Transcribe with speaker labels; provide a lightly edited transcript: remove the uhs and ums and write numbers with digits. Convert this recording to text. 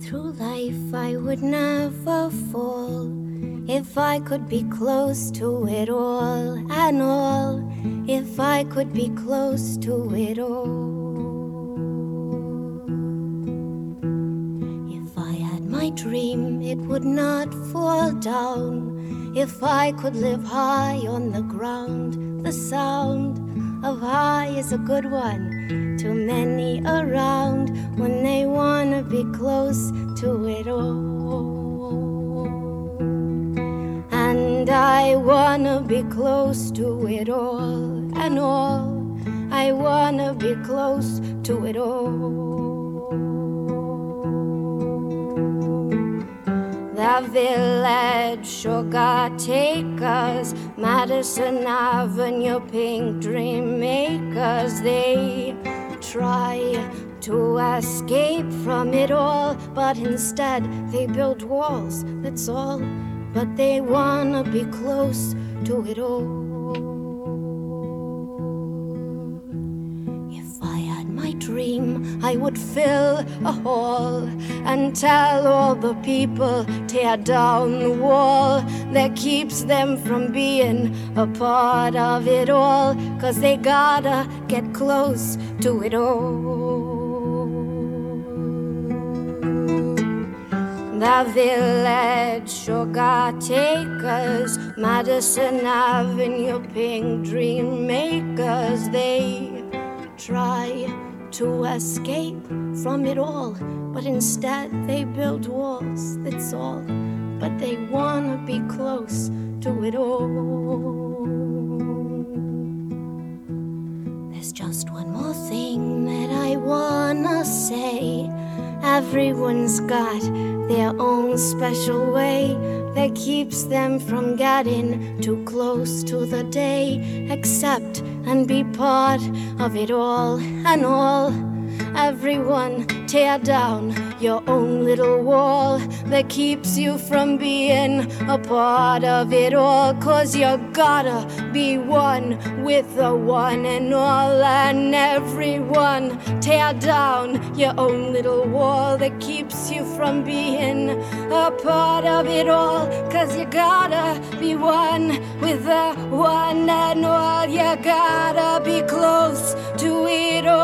Speaker 1: Through life I would never fall if I could be close to it all and all, if I could be close to it all. If I had my dream, it would not fall down. If I could live high on the ground, the sound of high is a good one to many around when they wanna be close to it all. And I wanna be close to it all and all. I wanna be close to it all. The Village, Sugar Takers, Madison Avenue, Pink Dream Makers, they try to escape from it all, but instead they build walls, that's all. But they wanna be close to it all. If I had my dream, I would fill a hall and tell all the people, tear down the wall that keeps them from being a part of it all, 'cause they gotta get close to it all. The Village, Sugar Takers, Madison Avenue, Pink Dream Makers, they try to escape from it all, but instead they build walls, that's all. But they wanna be close to it all. There's just one more thing that I wanna say. Everyone's got their own special way that keeps them from getting too close to the day. Accept and be part of it all and all. Everyone tear down your own little wall that keeps you from being a part of it all, 'cause you gotta be one with the one and all. And everyone tear down your own little wall that keeps you from being a part of it all, 'cause you gotta be one with the one and all. You gotta be close to it all.